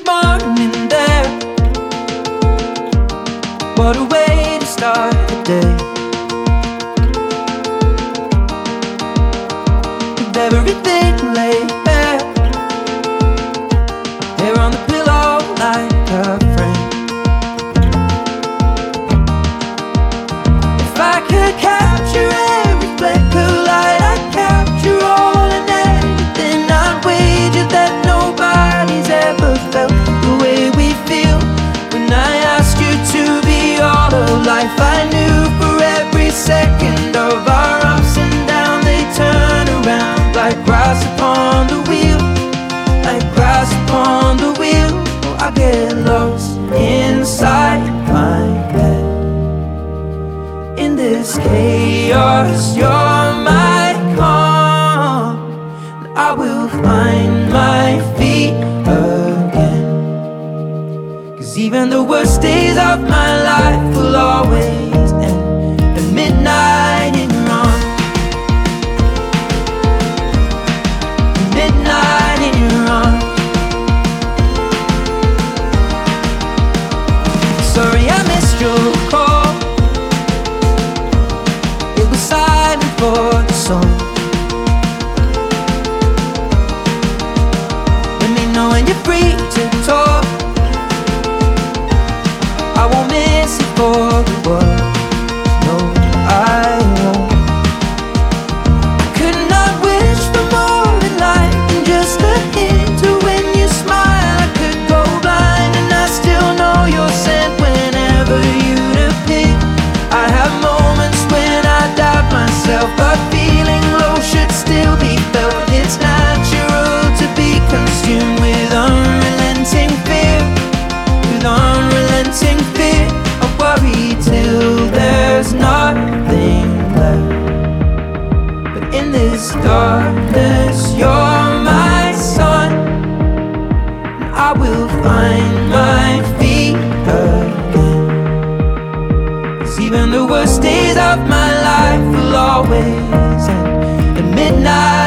good morning there. What a way to start the day. With everything laid bare, there on the pillow like a friend. If I could capture every flicker of light, I'd capture all and everything. I'd wager that nobody's ever felt the way we feel when I asked you to be all of life. I knew for every second of our ups and downs, they turn around like grass upon the wheel, like grass upon the wheel. Oh, I get lost inside my head. In this chaos, you're my calm, and I will find my feet again. 'Cause even the worst days of my life will always end at midnight in your arms. Midnight in your arms. Sorry I missed your call. It was silent for the song. Let me know when you're free to talk. I won't miss it for the world. No, I won't. I could not wish for more in life than just a hint of when you smile. I could go blind and I still know you're sent whenever you'd appear. I have moments when I doubt myself, but feeling low should still be felt. It's natural to be consumed with unrelenting fear, with unrelenting fear. I worry till there's nothing left. But in this darkness, you're my sun, and I will find my feet again. 'Cause even the worst days of my life will always end at midnight.